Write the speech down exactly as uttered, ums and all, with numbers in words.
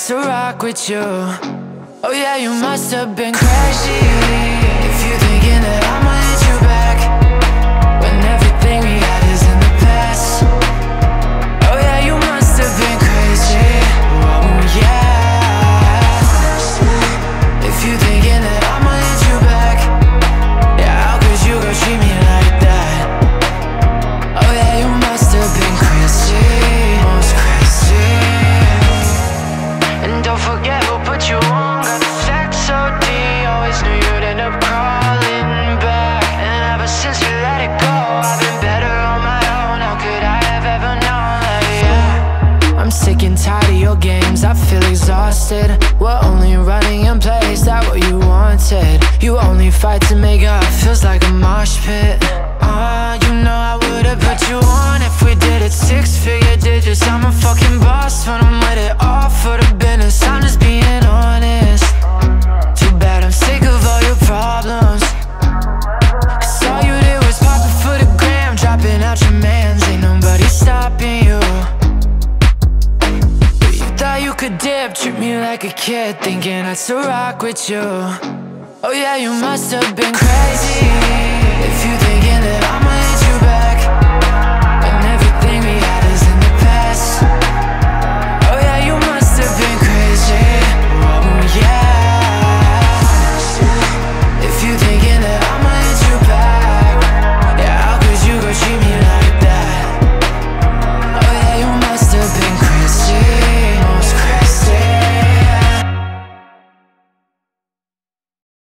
to rock with you. Oh yeah, you must have been crazy if you're thinking that I'ma hit you back when everything we had is in the past. Oh yeah, you must have been crazy. Oh yeah, if you're thinking that I'ma hit you back, yeah, how could you go treat me like that? Oh yeah, you must have been crazy, most crazy. And don't forget who put you on, got the sex O D. Always knew you'd end up crawling back, and ever since you let it go, I've been better on my own. How could I have ever known that? Yeah, I'm sick and tired of your games, I feel exhausted. We're only running in place, that what you wanted. You only fight to make up, feels like a mosh pit. Uh, you know I would've put you on if we did it six-figure digits. I'm a fucking boss when I'm with it all for the business. I'm just being honest. Too bad I'm sick of all your problems, 'cause all you did was pop it for the gram, dropping out your mans. Ain't nobody stopping you. But you thought you could dip, treat me like a kid, thinking I'd still rock with you. Oh yeah, you must have been crazy if you thinking that I'm